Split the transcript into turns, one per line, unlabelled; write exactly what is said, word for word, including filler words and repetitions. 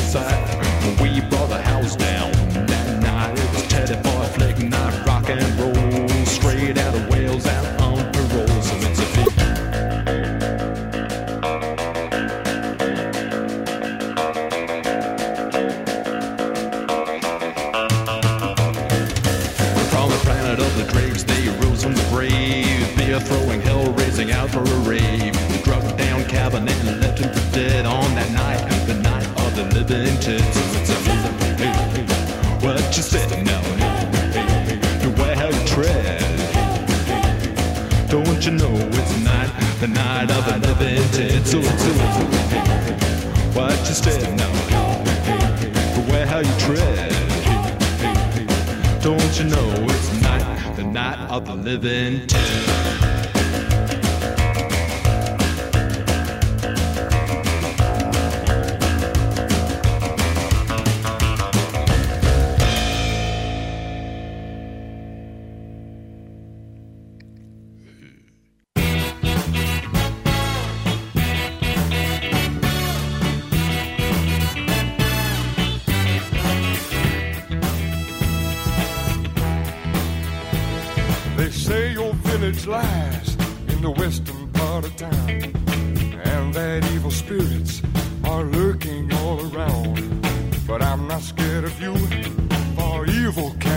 sight. We brought the house down that night. It was Teddy Boy Flick night, rock and roll, straight out of Wales, out on parole. So it's a big from the planet of the Drakes, they rose from the grave, beer throwing, hell raising out for a rave. We drugged down Cabinet and left him for dead on that night, the night of the living tits. So it's a hey, hey, hey, what you said now? Hey, hey, hey, the way how you tread. Don't you know it's the night, the night of the living tits? So it's a hey, hey, hey, what you said now? Hey, hey, hey, the way how you tread. Don't you know it's the night, the night of the living dead?
They say your village lies in the western part of town, and that evil spirits are lurking all around. But I'm not scared of you, for evil can